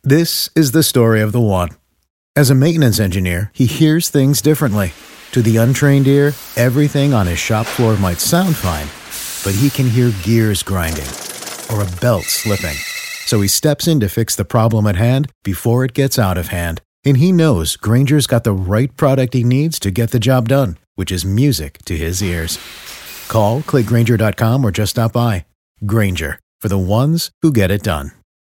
This is the story of the one. As a maintenance engineer, he hears things differently. To the untrained ear, everything on his shop floor might sound fine, but he can hear gears grinding or a belt slipping. So he steps in to fix the problem at hand before it gets out of hand. And he knows Grainger's got the right product he needs to get the job done, which is music to his ears. Call, click Grainger.com, or just stop by. Grainger, for the ones who get it done.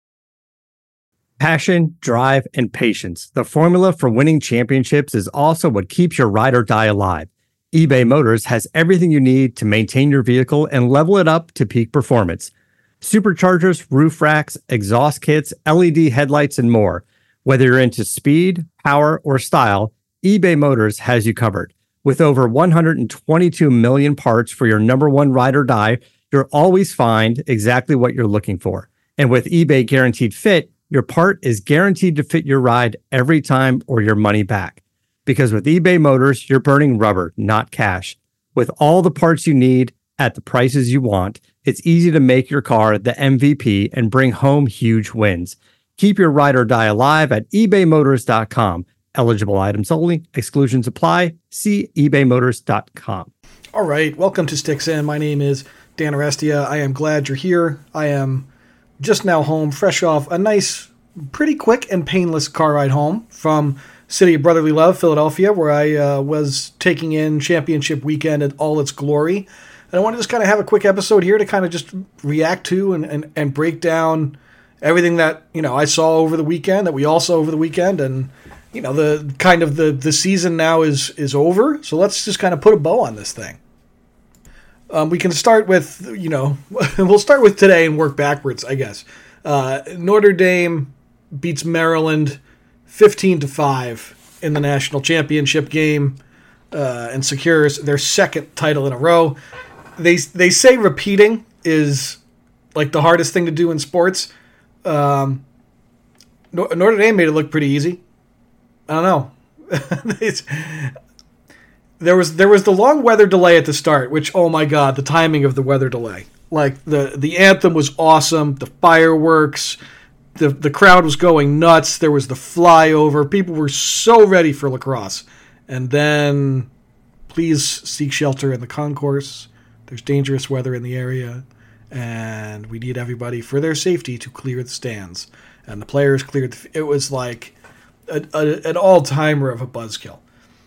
Passion, drive, and patience. The formula for winning championships is also what keeps your ride or die alive. eBay Motors has everything you need to maintain your vehicle and level it up to peak performance. Superchargers, roof racks, exhaust kits, LED headlights, and more. Whether you're into speed, power, or style, eBay Motors has you covered. With over 122 million parts for your number one ride or die, you'll always find exactly what you're looking for. And with eBay Guaranteed Fit, your part is guaranteed to fit your ride every time or your money back. Because with eBay Motors, you're burning rubber, not cash. With all the parts you need at the prices you want, it's easy to make your car the MVP and bring home huge wins. Keep your ride or die alive at ebaymotors.com. Eligible items only. Exclusions apply. See ebaymotors.com. All right. Welcome to Sticks In. My name is Dan Arestia. I am glad you're here. I am just now home, fresh off a nice, pretty quick and painless car ride home from City of Brotherly Love, Philadelphia, where I was taking in championship weekend in all its glory. And I want to just kind of have a quick episode here to kind of just react to and break down everything that, I saw over the weekend, that we all saw over the weekend. And, the kind of the season now is over. So let's just kind of put a bow on this thing. We can start with, we'll start with today and work backwards, I guess. Notre Dame beats Maryland 15-5 in the national championship game and secures their second title in a row. They say repeating is like the hardest thing to do in sports. Notre Dame made it look pretty easy. I don't know. There was the long weather delay at the start, which, oh my God, the timing of the weather delay. Like, the anthem was awesome, the fireworks, the crowd was going nuts, there was the flyover, people were so ready for lacrosse. And then, please seek shelter in the concourse, there's dangerous weather in the area, and we need everybody, for their safety, to clear the stands. And the players cleared, it was like an all-timer of a buzzkill.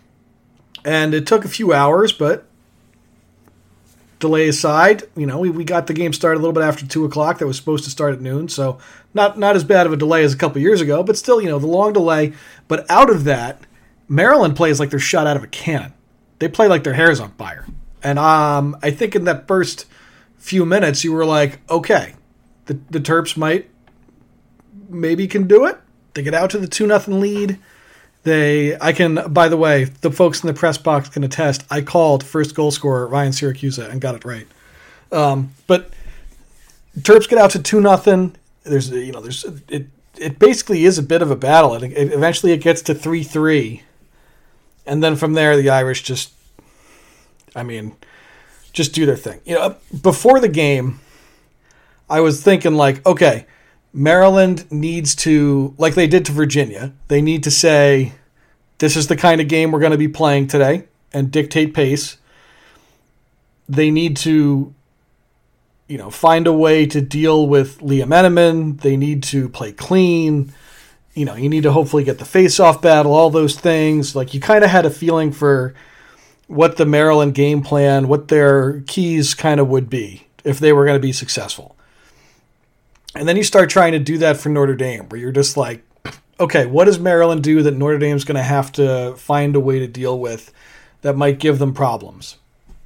And it took a few hours, but delay aside, we got the game started a little bit after 2 o'clock. That was supposed to start at noon, so not as bad of a delay as a couple years ago, but still, the long delay. But out of that, Maryland plays like they're shot out of a cannon. They play like their hair's on fire. And I think in that first few minutes, you were like, okay, the Terps maybe can do it. They get out to the 2-0 lead. By the way, the folks in the press box can attest, I called first goal scorer Ryan Siracusa and got it right. But Terps get out to 2-0. It basically is a bit of a battle. Eventually it gets to 3-3. And then from there, the Irish just do their thing. Before the game, I was thinking okay, Maryland needs to, like they did to Virginia, they need to say, this is the kind of game we're going to be playing today and dictate pace. They need to, find a way to deal with Liam Eneman. They need to play clean. You need to hopefully get the face-off battle, all those things. Like, you kind of had a feeling for what the Maryland game plan, what their keys kind of would be if they were going to be successful. And then you start trying to do that for Notre Dame, where you're just like, okay, what does Maryland do that Notre Dame's going to have to find a way to deal with that might give them problems?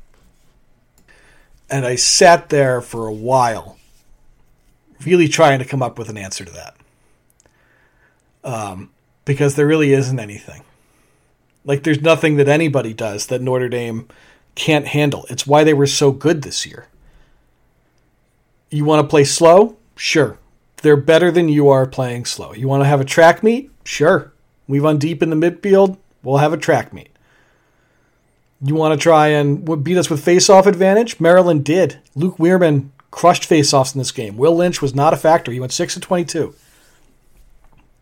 And I sat there for a while, really trying to come up with an answer to that. Because there really isn't anything. Like, there's nothing that anybody does that Notre Dame can't handle. It's why they were so good this year. You want to play slow? Sure. They're better than you are playing slow. You want to have a track meet? Sure. Weave on deep in the midfield? We'll have a track meet. You want to try and beat us with face-off advantage? Maryland did. Luke Weirman crushed face-offs in this game. Will Lynch was not a factor. He went 6 of 22.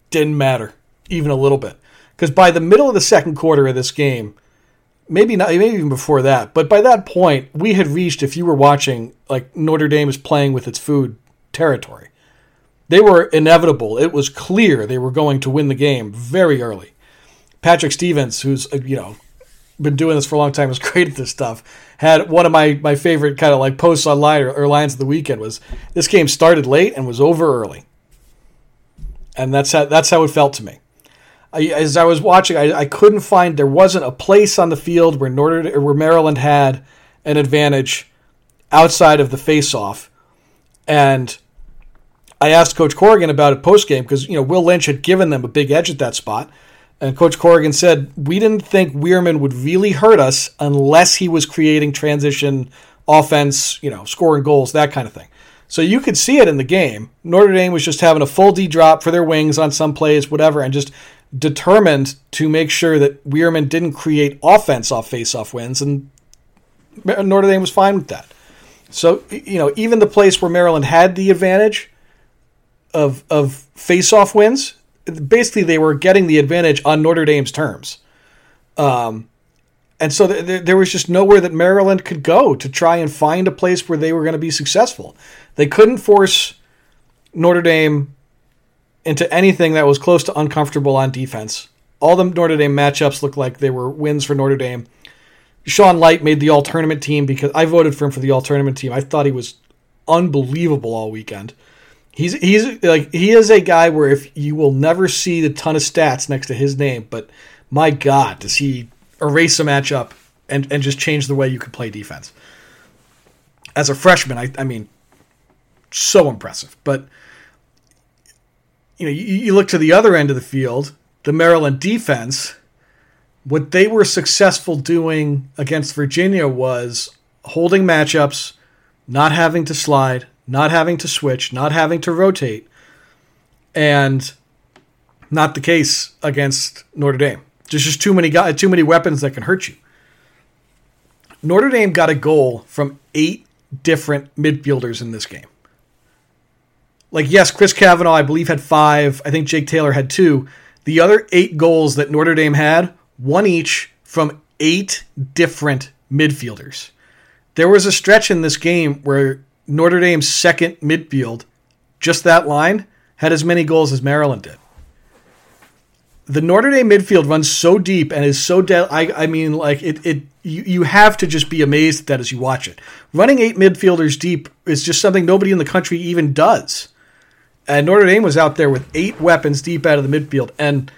didn't matter even a little bit. Because by the middle of the second quarter of this game, maybe even before that, but by that point, we had reached, if you were watching, like Notre Dame is playing with its food territory. They were inevitable. It was clear they were going to win the game very early. Patrick Stevens, who's, been doing this for a long time, was great at this stuff, had one of my favorite kind of like posts online or lines of the weekend was, this game started late and was over early. And that's how it felt to me. As I was watching, I couldn't find, there wasn't a place on the field where Maryland had an advantage outside of the face-off. And I asked Coach Corrigan about it post-game because, Will Lynch had given them a big edge at that spot. And Coach Corrigan said, we didn't think Weirman would really hurt us unless he was creating transition offense, scoring goals, that kind of thing. So you could see it in the game. Notre Dame was just having a full D drop for their wings on some plays, whatever, and just determined to make sure that Weirman didn't create offense off face-off wins, and Notre Dame was fine with that. So, even the place where Maryland had the advantage of face-off wins, basically they were getting the advantage on Notre Dame's terms. And so there was just nowhere that Maryland could go to try and find a place where they were going to be successful. They couldn't force Notre Dame into anything that was close to uncomfortable on defense. All the Notre Dame matchups looked like they were wins for Notre Dame. Sean Light made the all-tournament team because I voted for him for the all-tournament team. I thought he was unbelievable all weekend. He is a guy where if you will never see a ton of stats next to his name, but my God, does he erase a matchup and just change the way you can play defense. As a freshman, I mean, so impressive. But you look to the other end of the field, the Maryland defense, what they were successful doing against Virginia was holding matchups, not having to slide, not having to switch, not having to rotate, and not the case against Notre Dame. There's just too many weapons that can hurt you. Notre Dame got a goal from 8 different midfielders in this game. Like, yes, Chris Kavanaugh, I believe, had 5. I think Jake Taylor had 2. The other 8 goals that Notre Dame had, 1 each from 8 different midfielders. There was a stretch in this game where Notre Dame's second midfield, just that line, had as many goals as Maryland did. The Notre Dame midfield runs so deep and is so you have to just be amazed at that as you watch it. Running 8 midfielders deep is just something nobody in the country even does. And Notre Dame was out there with 8 weapons deep out of the midfield. And,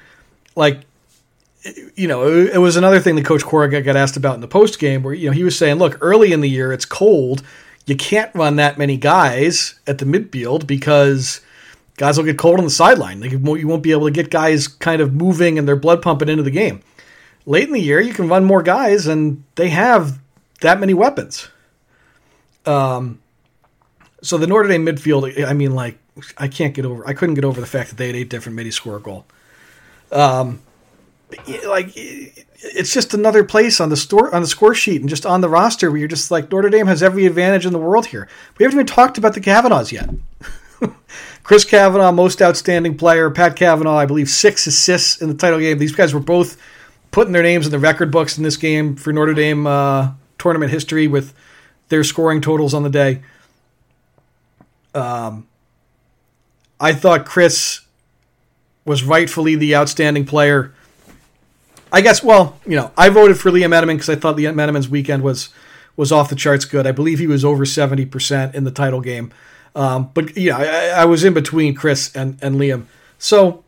it was another thing that Coach Corrigan got asked about in the postgame where, he was saying, look, early in the year, it's cold. You can't run that many guys at the midfield because guys will get cold on the sideline. You won't be able to get guys kind of moving and their blood pumping into the game. Late in the year, you can run more guys, and they have that many weapons. So the Notre Dame midfield, I couldn't get over the fact that they had 8 different middies score a goal. It's just another place on the score sheet and just on the roster where you're just like, Notre Dame has every advantage in the world here. We haven't even talked about the Kavanaughs yet. Chris Kavanaugh, most outstanding player. Pat Kavanaugh, I believe, 6 assists in the title game. These guys were both putting their names in the record books in this game for Notre Dame tournament history with their scoring totals on the day. I thought Chris was rightfully the outstanding player. I guess, I voted for Liam Edelman because I thought Liam Edelman's weekend was off the charts good. I believe he was over 70% in the title game. I was in between Chris and Liam. So,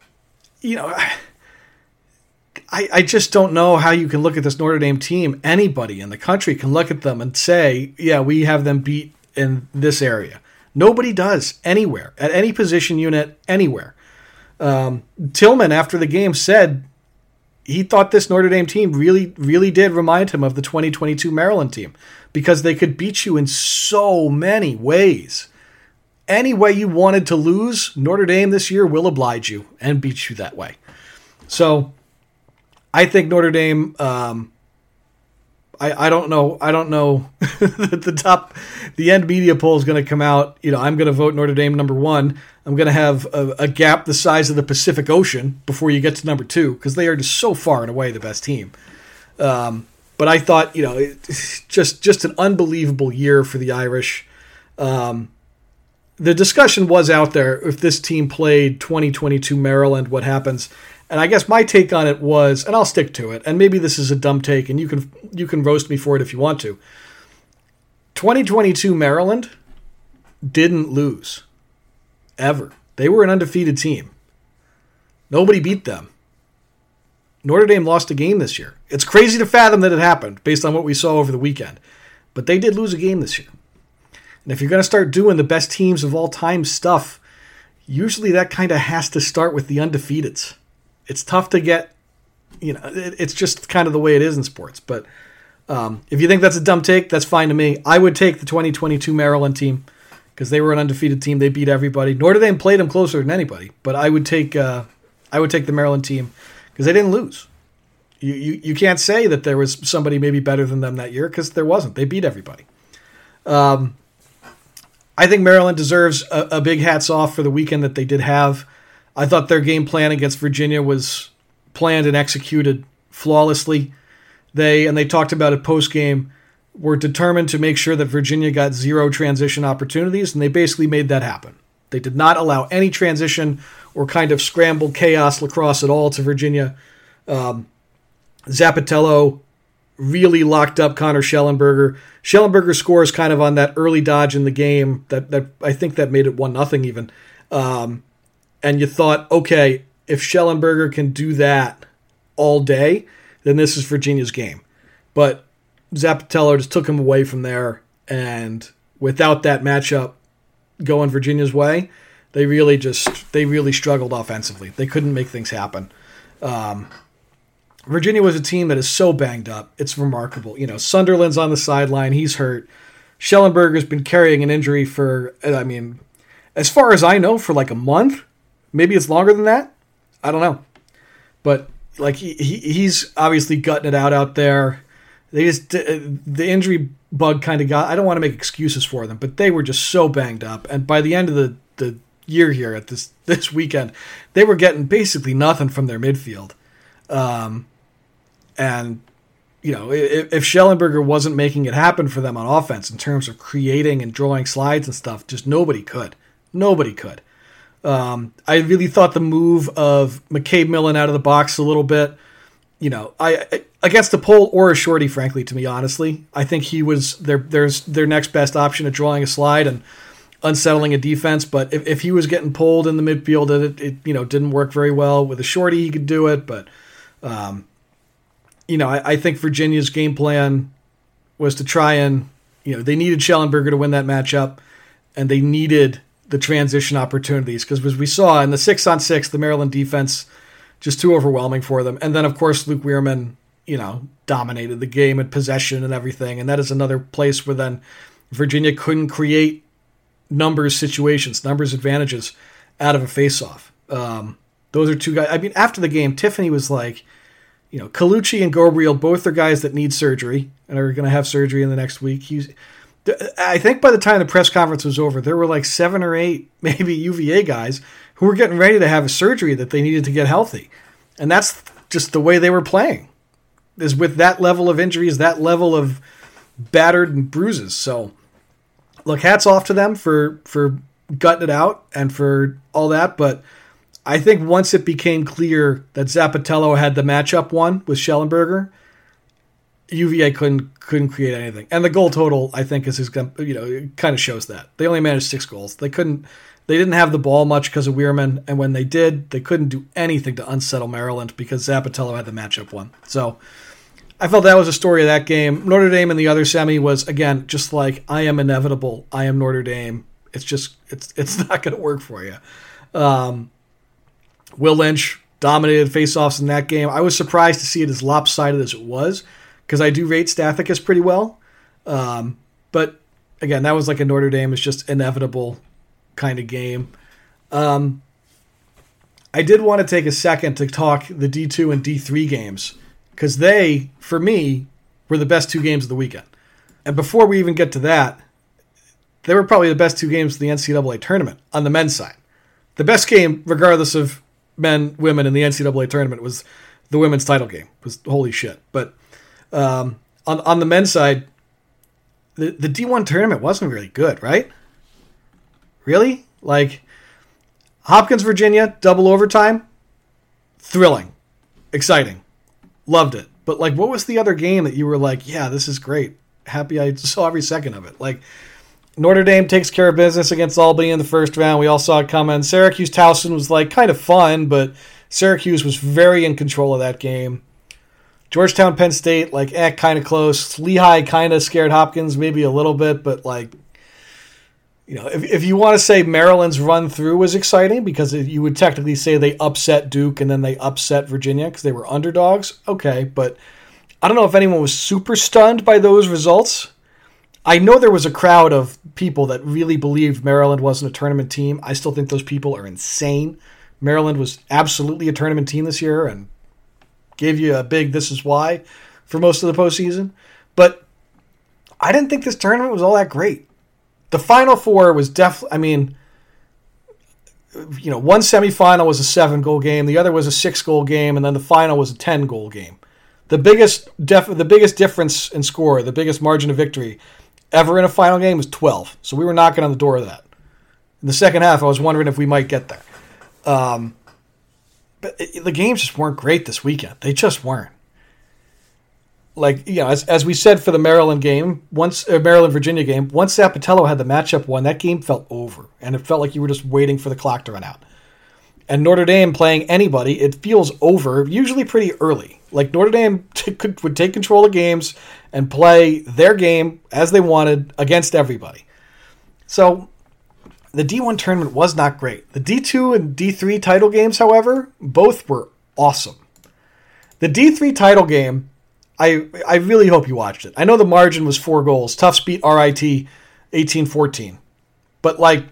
I just don't know how you can look at this Notre Dame team. Anybody in the country can look at them and say, yeah, we have them beat in this area. Nobody does anywhere, at any position unit, anywhere. Tillman, after the game, said he thought this Notre Dame team really, really did remind him of the 2022 Maryland team because they could beat you in so many ways. Any way you wanted to lose, Notre Dame this year will oblige you and beat you that way. So I think Notre Dame, I I don't know. I don't know that the end media poll is going to come out. I'm going to vote Notre Dame number 1. I'm going to have a gap the size of the Pacific Ocean before you get to number 2 because they are just so far and away the best team. But I thought, just an unbelievable year for the Irish. The discussion was out there if this team played 2022 Maryland, what happens? And I guess my take on it was, and I'll stick to it, and maybe this is a dumb take, and you can roast me for it if you want to. 2022 Maryland didn't lose. Ever. They were an undefeated team. Nobody beat them. Notre Dame lost a game this year. It's crazy to fathom that it happened based on what we saw over the weekend. But they did lose a game this year. And if you're going to start doing the best teams of all time stuff, usually that kind of has to start with the undefeateds. It's tough to get, it's just kind of the way it is in sports. But if you think that's a dumb take, that's fine to me. I would take the 2022 Maryland team because they were an undefeated team. They beat everybody. Notre Dame played them closer than anybody. But I would take the Maryland team because they didn't lose. You can't say that there was somebody maybe better than them that year because there wasn't. They beat everybody. I think Maryland deserves a big hats off for the weekend that they did have. I thought their game plan against Virginia was planned and executed flawlessly. They talked about it post-game, were determined to make sure that Virginia got 0 transition opportunities, and they basically made that happen. They did not allow any transition or kind of scrambled chaos lacrosse at all to Virginia. Zappitello really locked up Connor Schellenberger. Schellenberger scores kind of on that early dodge in the game that I think that made it 1-0 even. And you thought, okay, if Schellenberger can do that all day, then this is Virginia's game. But Zappitello just took him away from there, and without that matchup going Virginia's way, they really struggled offensively. They couldn't make things happen. Virginia was a team that is so banged up. It's remarkable. Sunderland's on the sideline. He's hurt. Schellenberger's been carrying an injury for, as far as I know, for like a month. Maybe it's longer than that. I don't know. But he's obviously gutting it out there. The injury bug kind of got, I don't want to make excuses for them, but they were just so banged up. And by the end of the year here at this weekend, they were getting basically nothing from their midfield. And if Schellenberger wasn't making it happen for them on offense in terms of creating and drawing slides and stuff, just nobody could. Nobody could. I really thought the move of McCabe Millen out of the box a little bit, I against the pole or a shorty, frankly, to me, honestly, I think he was their next best option at drawing a slide and unsettling a defense. But if he was getting pulled in the midfield, it didn't work very well. With a shorty, he could do it, but I think Virginia's game plan was to try and, they needed Schellenberger to win that matchup, and they needed the transition opportunities because as we saw in the 6-on-6, the Maryland defense just too overwhelming for them. And then, of course, Luke Weirman, dominated the game and possession and everything. And that is another place where then Virginia couldn't create numbers advantages out of a face-off. Those are two guys. After the game, Tiffany was like, Colucci and Gabriel, both are guys that need surgery and are going to have surgery in the next week. I think by the time the press conference was over, there were like 7 or 8 maybe UVA guys who were getting ready to have a surgery that they needed to get healthy. And that's just the way they were playing, is with that level of injuries, that level of battered and bruises. So, look, hats off to them for gutting it out and for all that. But I think once it became clear that Zappitello had the matchup won with Schellenberger, UVA couldn't create anything. And the goal total, I think, it kind of shows that. They only managed 6 goals. They didn't have the ball much because of Weirman, and when they did, they couldn't do anything to unsettle Maryland because Zappitello had the matchup won. So I felt that was a story of that game. Notre Dame in the other semi was, again, just like, I am inevitable. I am Notre Dame. It's not going to work for you. Will Lynch dominated faceoffs in that game. I was surprised to see it as lopsided as it was, because I do rate Stathakis pretty well. But again, that was like a Notre Dame is just inevitable kind of game. I did want to take a second to talk the D2 and D3 games, because they, for me, were the best 2 games of the weekend. And before we even get to that, they were probably the best 2 games of the NCAA tournament on the men's side. The best game, regardless of men, women in the NCAA tournament, was the women's title game. It was holy shit. But on the men's side, the D1 tournament wasn't really good, right? Really? Like, Hopkins, Virginia, double overtime, thrilling, exciting, loved it. But like, what was the other game that you were like, yeah, this is great, happy I saw every second of it? Like, Notre Dame takes care of business against Albany in the first round. We all saw it coming. Syracuse Towson was like kind of fun, but Syracuse was very in control of that game. Georgetown Penn State, like, kind of close. Lehigh kind of scared Hopkins maybe a little bit, but like, you know, if you want to say Maryland's run through was exciting, because you would technically say they upset Duke and then they upset Virginia because they were underdogs, okay, but I don't know if anyone was super stunned by those results. I know there was a crowd of people that really believed Maryland wasn't a tournament team. I still think those people are insane. Maryland was absolutely a tournament team this year and gave you a big "this is why" for most of the postseason. But I didn't think this tournament was all that great. The Final Four was definitely, I mean, you know, one semifinal was a 7-goal game, the other was a 6-goal game, and then the final was a 10-goal game. The biggest difference in score, the biggest margin of victory ever in a final game was 12. So we were knocking on the door of that. In the second half, I was wondering if we might get there. But the games just weren't great this weekend. They just weren't. Like, you know, as we said for the Maryland game, Maryland-Virginia game, once Zapatello had the matchup won, that game felt over. And it felt like you were just waiting for the clock to run out. And Notre Dame playing anybody, it feels over, usually pretty early. Like, Notre Dame would take control of games and play their game as they wanted against everybody. So the D1 tournament was not great. The D2 and D3 title games, however, both were awesome. The D3 title game, I really hope you watched it. I know the margin was 4 goals. Tufts beat RIT 18-14. But like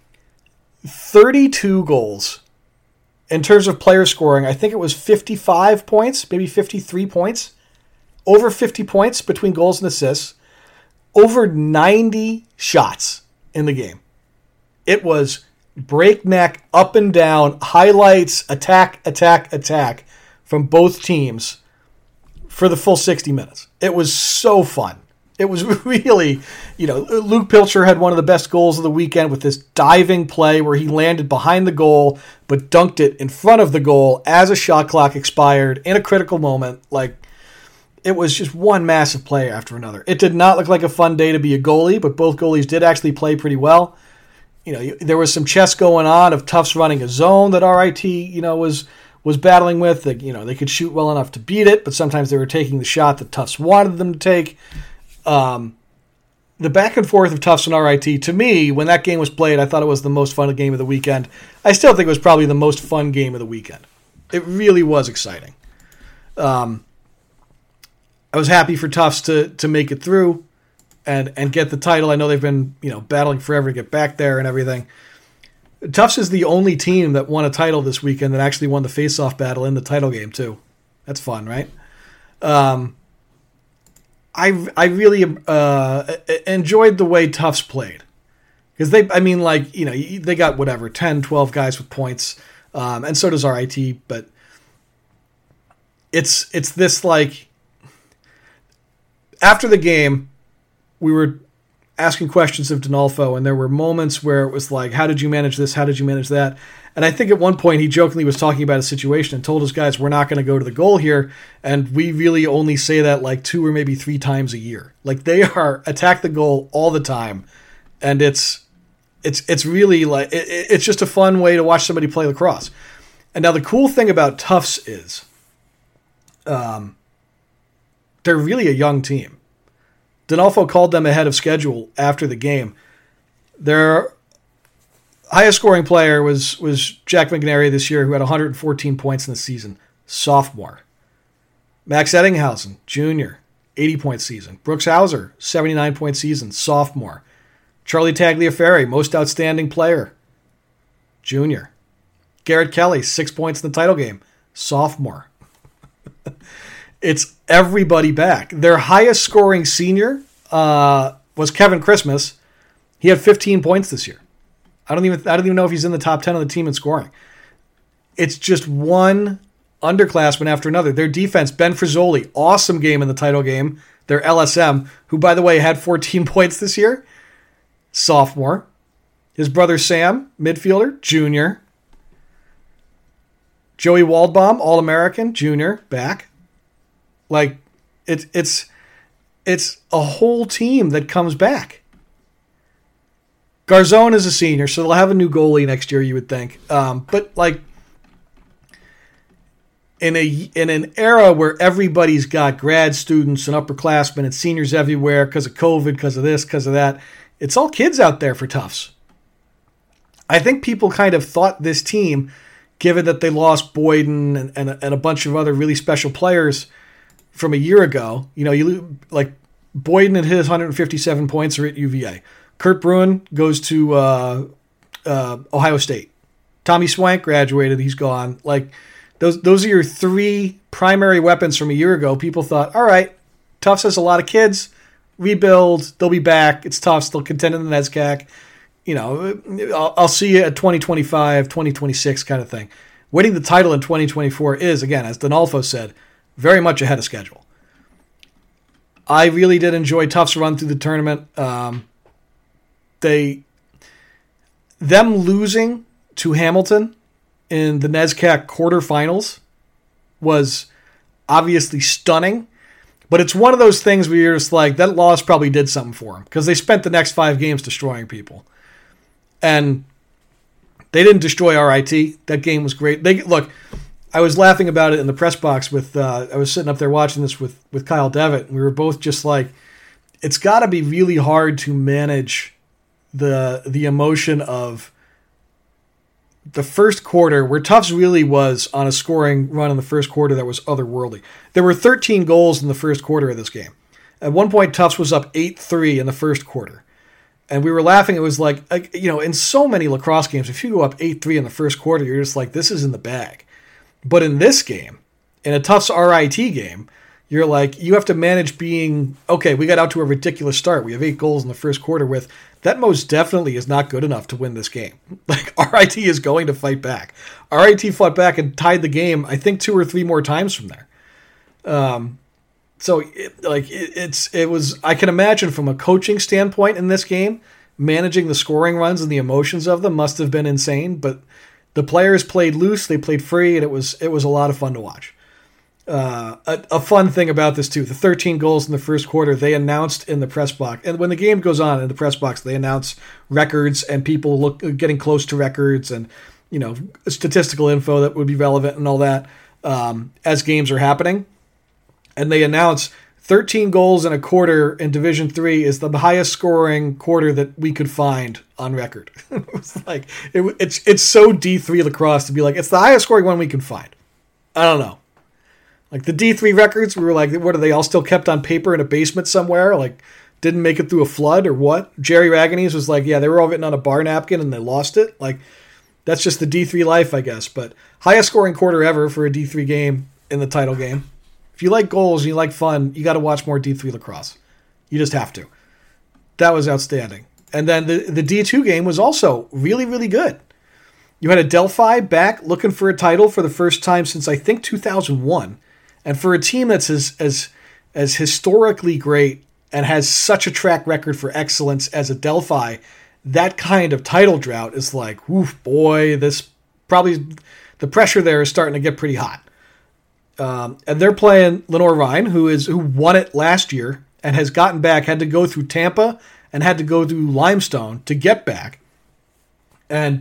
32 goals in terms of player scoring. I think it was 55 points, maybe 53 points. Over 50 points between goals and assists. Over 90 shots in the game. It was breakneck, up and down, highlights, attack from both teams for the full 60 minutes. It was so fun. It was really, you know, Luke Pilcher had one of the best goals of the weekend with this diving play where he landed behind the goal but dunked it in front of the goal as a shot clock expired in a critical moment. Like, it was just one massive play after another. It did not look like a fun day to be a goalie, but both goalies did actually play pretty well. You know, there was some chess going on of Tufts running a zone that RIT, you know, was battling with. That, you know, they could shoot well enough to beat it, but sometimes they were taking the shot that Tufts wanted them to take. The back and forth of Tufts and RIT, to me, when that game was played, I thought it was the most fun game of the weekend. I still think it was probably the most fun game of the weekend. It really was exciting. I was happy for Tufts to make it through and get the title. I know they've been, you know, battling forever to get back there and everything. Tufts is the only team that won a title this weekend that actually won the face-off battle in the title game too. That's fun, right? I really enjoyed the way Tufts played. Because they got whatever, 10, 12 guys with points. And so does RIT, but it's this, like, after the game, we were asking questions of D'Onofrio, and there were moments where it was like, how did you manage this? How did you manage that? And I think at one point he jokingly was talking about a situation and told his guys, we're not going to go to the goal here. And we really only say that like 2 or maybe 3 times a year. Like, they are attack the goal all the time. And it's really like, it's just a fun way to watch somebody play lacrosse. And now the cool thing about Tufts is, they're really a young team. D'Onofrio called them ahead of schedule after the game. Their highest scoring player was Jack McNary this year, who had 114 points in the season, sophomore. Max Eddinghausen, junior, 80-point season. Brooks Hauser, 79-point season, sophomore. Charlie Tagliaferri, most outstanding player, junior. Garrett Kelly, 6 points in the title game, sophomore. It's everybody back. Their highest scoring senior was Kevin Christmas. He had 15 points this year. I don't even know if he's in the top 10 of the team in scoring. It's just one underclassman after another. Their defense, Ben Frizzoli, awesome game in the title game. Their LSM, who, by the way, had 14 points this year, sophomore. His brother Sam, midfielder, junior. Joey Waldbaum, All-American, junior, back. Like, it's a whole team that comes back. Garzone is a senior, so they'll have a new goalie next year, you would think. But, like, in an era where everybody's got grad students and upperclassmen and seniors everywhere because of COVID, because of this, because of that, it's all kids out there for Tufts. I think people kind of thought this team, given that they lost Boyden and a bunch of other really special players from a year ago, like Boyden and his 157 points are at UVA. Kurt Bruin goes to Ohio State. Tommy Swank graduated. He's gone. Like, those are your three primary weapons from a year ago. People thought, all right, Tufts has a lot of kids. Rebuild. They'll be back. It's Tufts. They'll contend in the NESCAC. I'll see you at 2025, 2026 kind of thing. Winning the title in 2024 is, again, as Donalfo said, very much ahead of schedule. I really did enjoy Tufts' run through the tournament. Them losing to Hamilton in the NESCAC quarterfinals was obviously stunning, but it's one of those things where you're just like, that loss probably did something for them because they spent the next 5 games destroying people. And they didn't destroy RIT. That game was great. Look, I was laughing about it in the press box I was sitting up there watching this with Kyle Devitt, and we were both just like, it's got to be really hard to manage the emotion of the first quarter, where Tufts really was on a scoring run in the first quarter that was otherworldly. There were 13 goals in the first quarter of this game. At one point, Tufts was up 8-3 in the first quarter. And we were laughing. It was like, in so many lacrosse games, if you go up 8-3 in the first quarter, you're just like, this is in the bag. But in this game, in a Tufts RIT game, you're like, you have to manage being, okay, we got out to a ridiculous start. We have 8 goals in the first quarter with, that most definitely is not good enough to win this game. Like, RIT is going to fight back. RIT fought back and tied the game, I think, 2 or 3 more times from there. So it was, I can imagine from a coaching standpoint in this game, managing the scoring runs and the emotions of them must have been insane, but the players played loose, they played free, and it was a lot of fun to watch. A fun thing about this too, the 13 goals in the first quarter, they announced in the press box, and when the game goes on in the press box, they announce records and people getting close to records and, statistical info that would be relevant and all that, as games are happening. And they announce 13 goals in a quarter in Division III is the highest scoring quarter that we could find on record. It was like, it's so D3 lacrosse to be like, it's the highest scoring one we can find. I don't know. Like the D3 records, we were like, what are they all still kept on paper in a basement somewhere? Like, didn't make it through a flood or what? Jerry Raganese was like, yeah, they were all written on a bar napkin and they lost it. Like, that's just the D3 life, I guess. But highest scoring quarter ever for a D3 game in the title game. If you like goals and you like fun, you got to watch more D3 lacrosse. You just have to. That was outstanding. And then the D2 game was also really, really good. You had a Delphi back looking for a title for the first time since, I think, 2001. And for a team that's as historically great and has such a track record for excellence as a Delphi, that kind of title drought is like, oof, boy, this probably, the pressure there is starting to get pretty hot. And they're playing Lenoir-Rhyne, who won it last year and has gotten back, had to go through Tampa and had to go through Limestone to get back. And,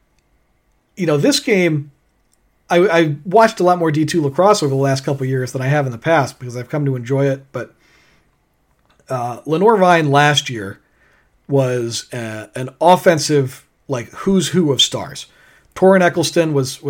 this game, I watched a lot more D2 lacrosse over the last couple of years than I have in the past because I've come to enjoy it. But Lenoir-Rhyne last year was an offensive, like, who's who of stars. Torrin Eccleston was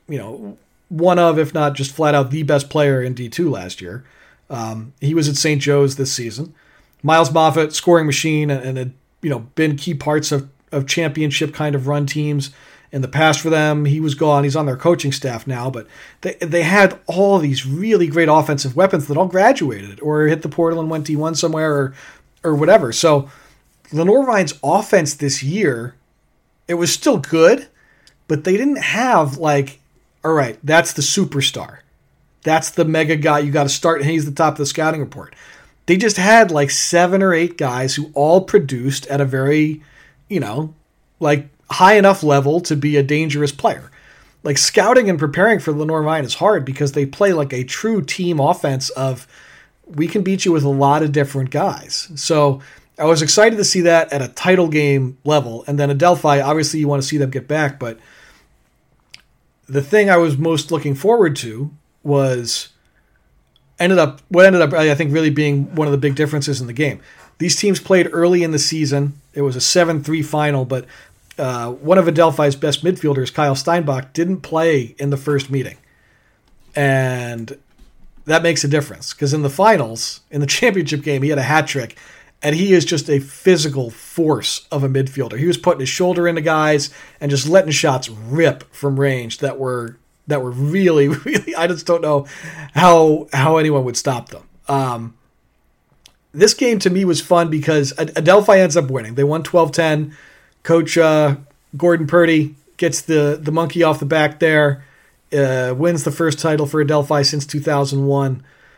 one of, if not just flat out the best player in D2 last year. He was at St. Joe's this season. Miles Moffitt, scoring machine, and had been key parts of championship kind of run teams in the past for them. He was gone. He's on their coaching staff now, but they had all these really great offensive weapons that all graduated or hit the portal and went D1 somewhere or whatever. So Lenoir Rhyne's offense this year, it was still good, but they didn't have like, all right, that's the superstar. That's the mega guy you got to start, and he's the top of the scouting report. They just had like 7 or 8 guys who all produced at a very, like high enough level to be a dangerous player. Like scouting and preparing for Lenoir Rhyne is hard because they play like a true team offense of we can beat you with a lot of different guys. So I was excited to see that at a title game level. And then Adelphi, obviously you want to see them get back, but the thing I was most looking forward to was what ended up, I think, really being one of the big differences in the game. These teams played early in the season. It was a 7-3 final, but one of Adelphi's best midfielders, Kyle Steinbach, didn't play in the first meeting. And that makes a difference because in the finals, in the championship game, he had a hat trick, and he is just a physical force of a midfielder. He was putting his shoulder into guys and just letting shots rip from range that were really, really, I just don't know how anyone would stop them. This game to me was fun because Adelphi ends up winning. They won 12-10. Coach Gordon Purdy gets the monkey off the back there, wins the first title for Adelphi since 2001.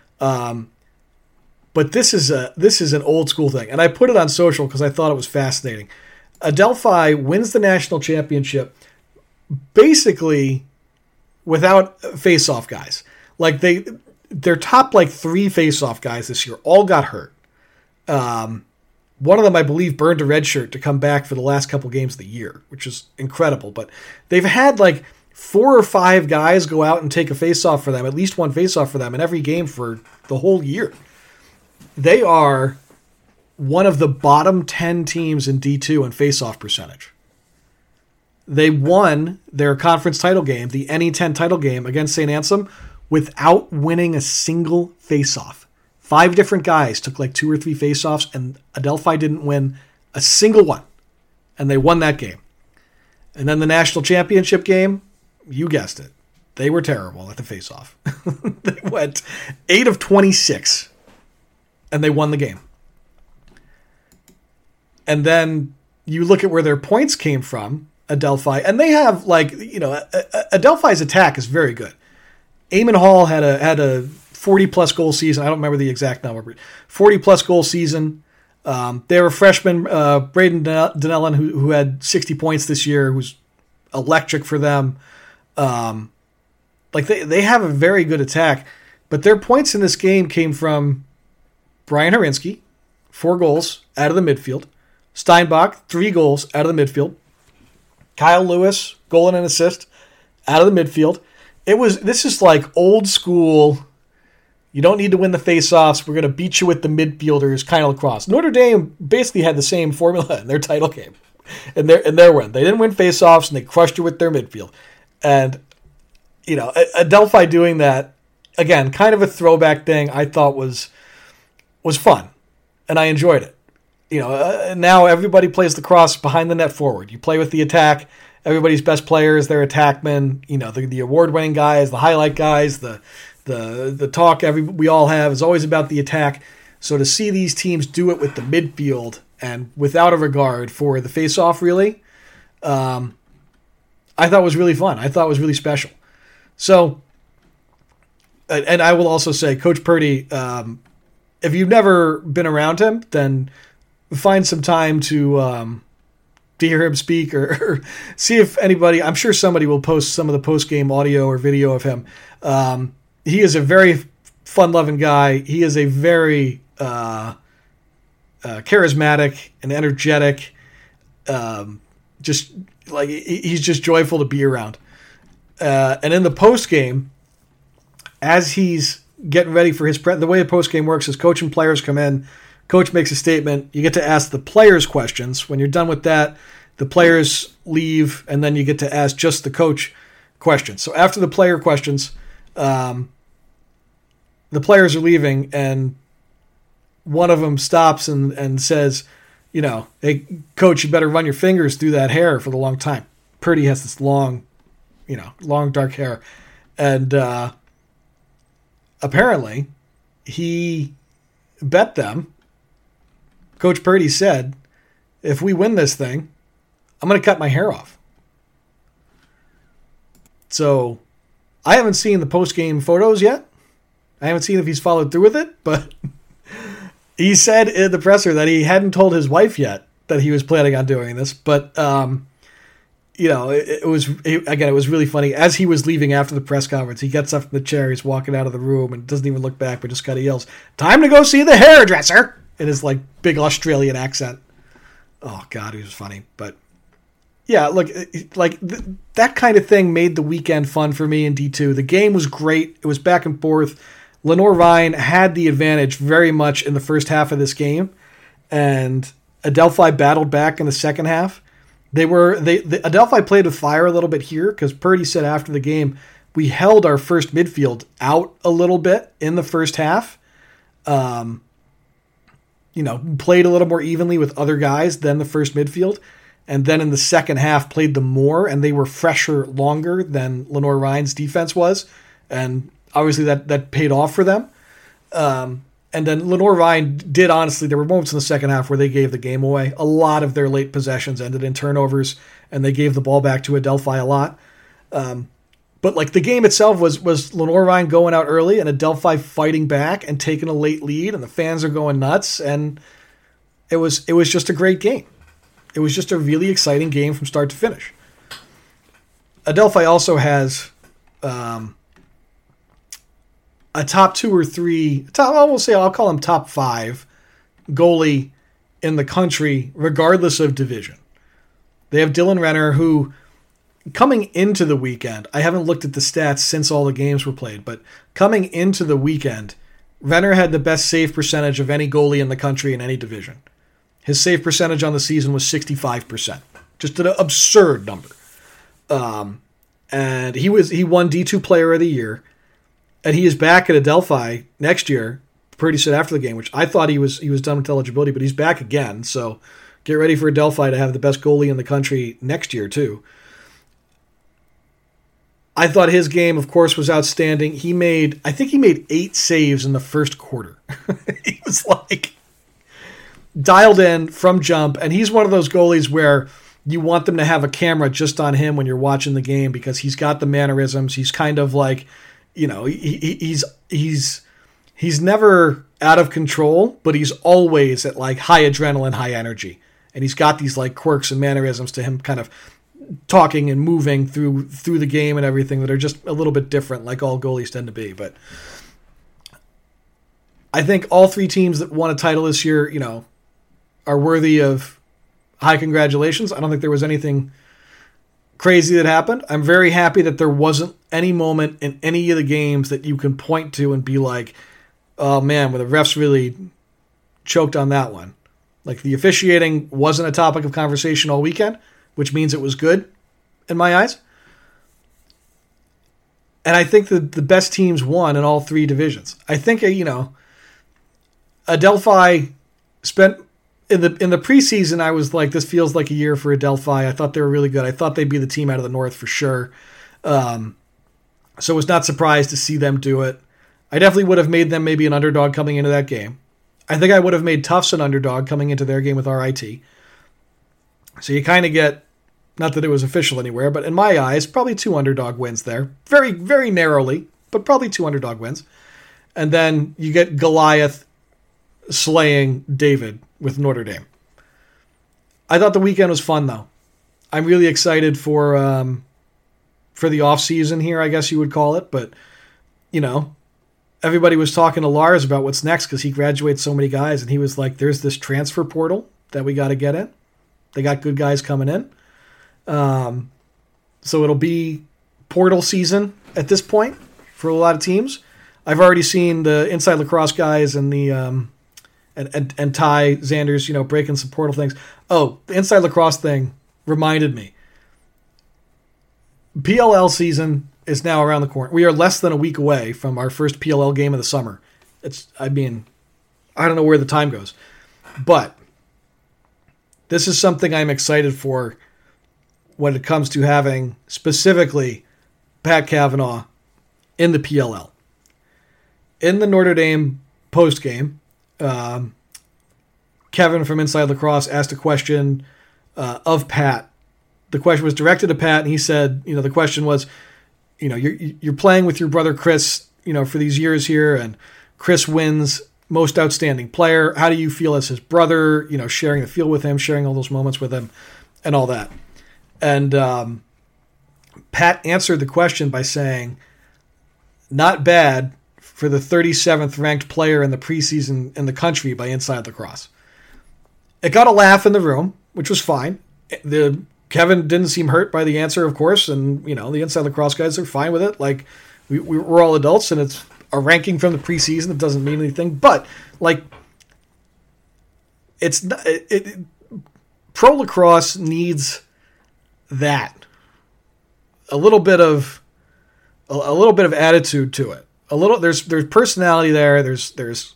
But this is an old school thing, and I put it on social because I thought it was fascinating. Adelphi wins the national championship basically without face-off guys. Like their top like 3 face-off guys this year all got hurt. One of them, I believe, burned a red shirt to come back for the last couple games of the year, which is incredible. But they've had like 4 or 5 guys go out and take a face-off for them, at least one face-off for them in every game for the whole year. They are one of the bottom 10 teams in D2 in face-off percentage. They won their conference title game, the NE10 title game against St. Anselm, without winning a single face-off. 5 different guys took like 2 or 3 face-offs, and Adelphi didn't win a single one. And they won that game. And then the national championship game, you guessed it. They were terrible at the face-off. They went 8 of 26, and they won the game. And then you look at where their points came from, Adelphi, and they have Adelphi's attack is very good. Eamon Hall had a 40-plus goal season. I don't remember the exact number, but 40-plus goal season. They were a freshman, Braden Donnellan, who had 60 points this year, who's electric for them. They have a very good attack, but their points in this game came from Brian Harinsky, 4 goals out of the midfield. Steinbach, 3 goals out of the midfield. Kyle Lewis, goal and an assist out of the midfield. This is like old school. You don't need to win the face-offs. We're going to beat you with the midfielders kind of lacrosse. Notre Dame basically had the same formula in their title game and their win. They didn't win face-offs, and they crushed you with their midfield. And, Adelphi doing that, again, kind of a throwback thing, I thought was fun, and I enjoyed it. Now everybody plays lacrosse behind the net forward. You play with the attack. Everybody's best players, their attackmen, the award-winning guys, the highlight guys, the talk we all have is always about the attack. So to see these teams do it with the midfield and without a regard for the face-off, really, I thought was really fun. I thought it was really special. So, and I will also say, Coach Purdy, if you've never been around him, then find some time to hear him speak or see if anybody, I'm sure somebody will post some of the post-game audio or video of him. He is a very fun-loving guy. He is a very charismatic and energetic, he's just joyful to be around. And in the post-game, as he's getting ready for the way the post-game works is coach and players come in, coach makes a statement, you get to ask the players questions. When you're done with that, the players leave, and then you get to ask just the coach questions. So after the player questions, the players are leaving, and one of them stops and says, hey, coach, you better run your fingers through that hair for the long time. Purdy has this long dark hair. And apparently he bet them. Coach Purdy said, if we win this thing, I'm going to cut my hair off. So I haven't seen the post-game photos yet. I haven't seen if he's followed through with it, but he said in the presser that he hadn't told his wife yet that he was planning on doing this. But, it was really funny. As he was leaving after the press conference, he gets up from the chair, he's walking out of the room and doesn't even look back, but just kind of yells, "Time to go see the hairdresser," in his like big Australian accent. Oh God, he was funny. But yeah, look, that kind of thing made the weekend fun for me in D2. The game was great. It was back and forth. Lenoir-Rhyne had the advantage very much in the first half of this game, and Adelphi battled back in the second half. Adelphi played with fire a little bit here because Purdy said after the game, we held our first midfield out a little bit in the first half. Played a little more evenly with other guys than the first midfield. And then in the second half played them more, and they were fresher longer than Lenoir-Rhyne's defense was. And obviously that paid off for them. And then Lenoir-Rhyne did, honestly, there were moments in the second half where they gave the game away. A lot of their late possessions ended in turnovers, and they gave the ball back to Adelphi a lot. But like the game itself was Lenoir-Rhyne going out early and Adelphi fighting back and taking a late lead, and the fans are going nuts. And it was just a great game. It was just a really exciting game from start to finish. Adelphi also has a top 2 or 3, I'll call him top 5 goalie in the country, regardless of division. They have Dylan Renner, who coming into the weekend, I haven't looked at the stats since all the games were played, but coming into the weekend, Renner had the best save percentage of any goalie in the country in any division. His save percentage on the season was 65%. Just an absurd number. And he won D2 Player of the Year. And he is back at Adelphi next year. Purdy said after the game, which I thought he was done with eligibility, but he's back again. So get ready for Adelphi to have the best goalie in the country next year too. I thought his game, of course, was outstanding. I think he made 8 saves in the first quarter. He was like dialed in from jump, and he's one of those goalies where you want them to have a camera just on him when you're watching the game because he's got the mannerisms. He's kind of like, he's never out of control, but he's always at like high adrenaline, high energy. And he's got these like quirks and mannerisms to him kind of talking and moving through the game and everything that are just a little bit different, like all goalies tend to be. But I think all 3 teams that won a title this year, are worthy of high congratulations. I don't think there was anything crazy that happened. I'm very happy that there wasn't any moment in any of the games that you can point to and be like, oh man, well, the refs really choked on that one. Like the officiating wasn't a topic of conversation all weekend, which means it was good in my eyes. And I think that the best teams won in all 3 divisions. I think, Adelphi spent in the preseason, I was like, this feels like a year for Adelphi. I thought they were really good. I thought they'd be the team out of the North for sure. So I was not surprised to see them do it. I definitely would have made them maybe an underdog coming into that game. I think I would have made Tufts an underdog coming into their game with RIT. So you kind of get, not that it was official anywhere, but in my eyes, probably 2 underdog wins there. Very, very narrowly, but probably 2 underdog wins. And then you get Goliath slaying David with Notre Dame. I thought the weekend was fun, though. I'm really excited for the off season here, I guess you would call it. But everybody was talking to Lars about what's next because he graduates so many guys, and he was like, "There's this transfer portal that we got to get in. They got good guys coming in, so it'll be portal season at this point for a lot of teams." I've already seen the Inside Lacrosse guys and the and Ty Zanders, breaking some portal things. Oh, the Inside Lacrosse thing reminded me. PLL season is now around the corner. We are less than a week away from our first PLL game of the summer. I don't know where the time goes. But this is something I'm excited for when it comes to having specifically Pat Cavanaugh in the PLL. In the Notre Dame postgame, Kevin from Inside Lacrosse asked a question of Pat. The question was directed to Pat, and he said, the question was, you're playing with your brother Chris, for these years here, and Chris wins most outstanding player. How do you feel as his brother, sharing the field with him, sharing all those moments with him, and all that? And Pat answered the question by saying, not bad for the 37th ranked player in the preseason in the country by Inside Lacrosse. It got a laugh in the room, which was fine. Kevin didn't seem hurt by the answer, of course, and the Inside Lacrosse guys are fine with it. Like we're all adults, and it's a ranking from the preseason. It doesn't mean anything, but it's not, pro lacrosse needs that a little bit of attitude to it. There's personality there. There's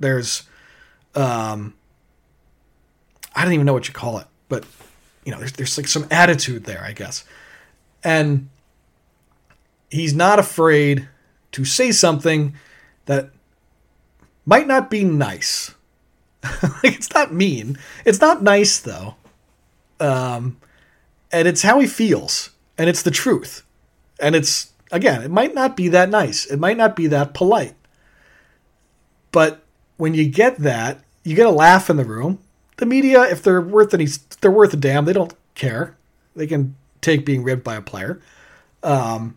I don't even know what you call it, but there's like some attitude there, I guess. And he's not afraid to say something that might not be nice. It's not mean. It's not nice though. And it's how he feels, and it's the truth. And it's, again, it might not be that nice. It might not be that polite. But when you get that, you get a laugh in the room. The media, if they're worth a damn, they don't care. They can take being ribbed by a player. And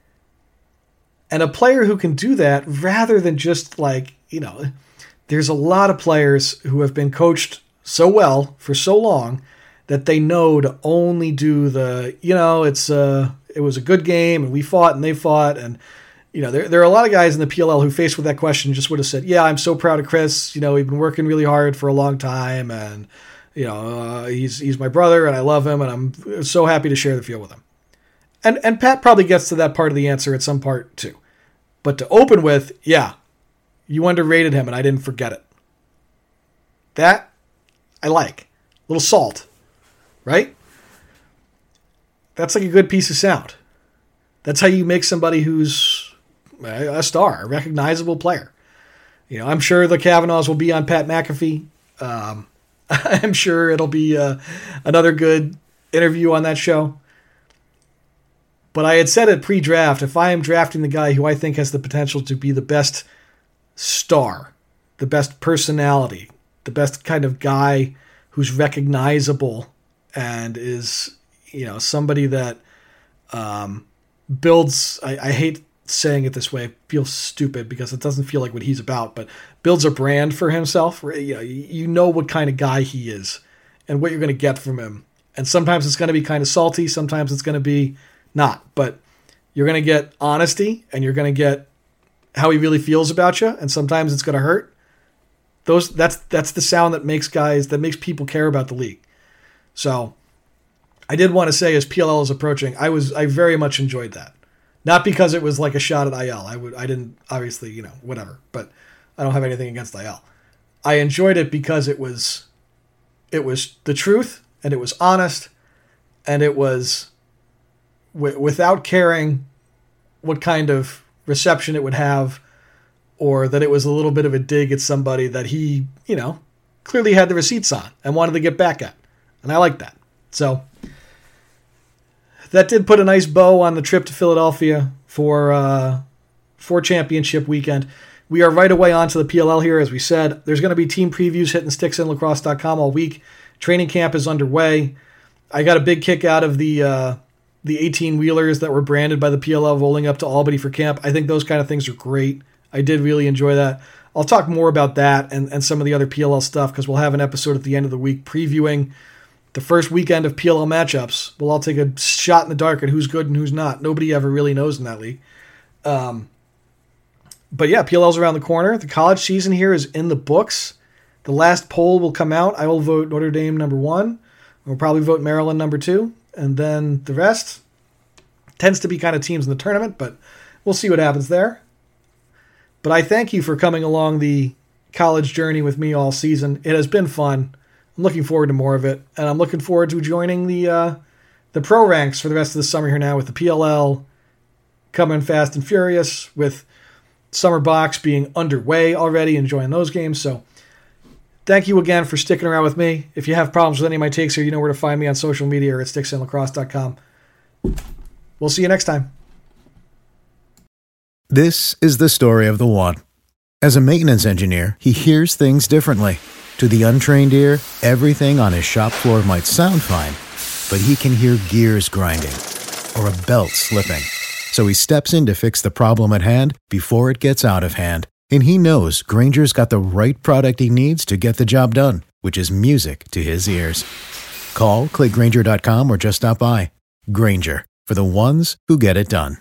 a player who can do that rather than just there's a lot of players who have been coached so well for so long that they know to only do it was a good game and we fought and they fought. And, there are a lot of guys in the PLL who faced with that question just would have said, yeah, I'm so proud of Chris. We've been working really hard for a long time, and, he's my brother and I love him and I'm so happy to share the field with him. And Pat probably gets to that part of the answer at some part too. But to open with, yeah, you underrated him and I didn't forget it. That I like. A little salt, right? That's like a good piece of sound. That's how you make somebody who's a star, a recognizable player. I'm sure the Cavanaughs will be on Pat McAfee. I'm sure it'll be another good interview on that show. But I had said it pre-draft, if I am drafting the guy who I think has the potential to be the best star, the best personality, the best kind of guy who's recognizable and is, somebody that builds, I hate saying it this way, it feels stupid because it doesn't feel like what he's about, but builds a brand for himself. You know what kind of guy he is and what you're going to get from him. And sometimes it's going to be kind of salty. Sometimes it's going to be not, but you're going to get honesty and you're going to get how he really feels about you. And sometimes it's going to hurt. That's the sound that makes people care about the league. So I did want to say, as PLL is approaching, I very much enjoyed that. Not because it was like a shot at IL. I didn't, obviously, whatever, but I don't have anything against IL. I enjoyed it because it was the truth and it was honest and it was without caring what kind of reception it would have, or that it was a little bit of a dig at somebody that he, clearly had the receipts on and wanted to get back at. And I like that. So that did put a nice bow on the trip to Philadelphia for championship weekend. We are right away onto the PLL here, as we said. There's going to be team previews hitting sticksinlacrosse.com all week. Training camp is underway. I got a big kick out of the 18-wheelers that were branded by the PLL rolling up to Albany for camp. I think those kind of things are great. I did really enjoy that. I'll talk more about that and some of the other PLL stuff because we'll have an episode at the end of the week previewing the first weekend of PLL matchups. We'll all take a shot in the dark at who's good and who's not. Nobody ever really knows in that league. But yeah, PLL's around the corner. The college season here is in the books. The last poll will come out. I will vote Notre Dame number 1. We'll probably vote Maryland number 2. And then the rest tends to be kind of teams in the tournament, but we'll see what happens there. But I thank you for coming along the college journey with me all season. It has been fun. I'm looking forward to more of it, and I'm looking forward to joining the the pro ranks for the rest of the summer here now with the PLL coming fast and furious, with Summer Box being underway already, enjoying those games. So thank you again for sticking around with me. If you have problems with any of my takes here, you know where to find me on social media or at sticksandlacrosse.com. We'll see you next time. This is the story of the one. As a maintenance engineer, he hears things differently. To the untrained ear, everything on his shop floor might sound fine, but he can hear gears grinding or a belt slipping. So he steps in to fix the problem at hand before it gets out of hand. And he knows Grainger's got the right product he needs to get the job done, which is music to his ears. Call, click Grainger.com, or just stop by. Grainger, for the ones who get it done.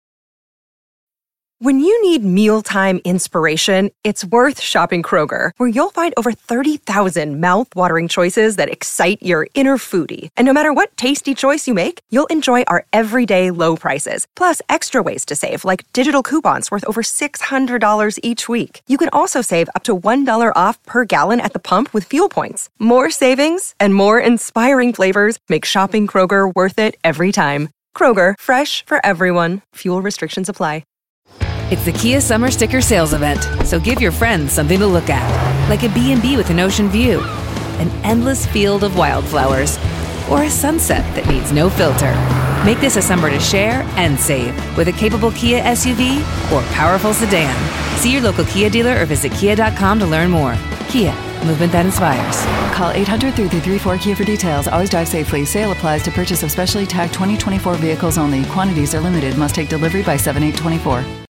When you need mealtime inspiration, it's worth shopping Kroger, where you'll find over 30,000 mouth-watering choices that excite your inner foodie. And no matter what tasty choice you make, you'll enjoy our everyday low prices, plus extra ways to save, like digital coupons worth over $600 each week. You can also save up to $1 off per gallon at the pump with fuel points. More savings and more inspiring flavors make shopping Kroger worth it every time. Kroger, fresh for everyone. Fuel restrictions apply. It's the Kia Summer Sticker Sales Event, so give your friends something to look at, like a B&B with an ocean view, an endless field of wildflowers, or a sunset that needs no filter. Make this a summer to share and save with a capable Kia SUV or powerful sedan. See your local Kia dealer or visit kia.com to learn more. Kia, movement that inspires. Call 800-3334-KIA for details. Always drive safely. Sale applies to purchase of specially tagged 2024 vehicles only. Quantities are limited. Must take delivery by 7/8/24.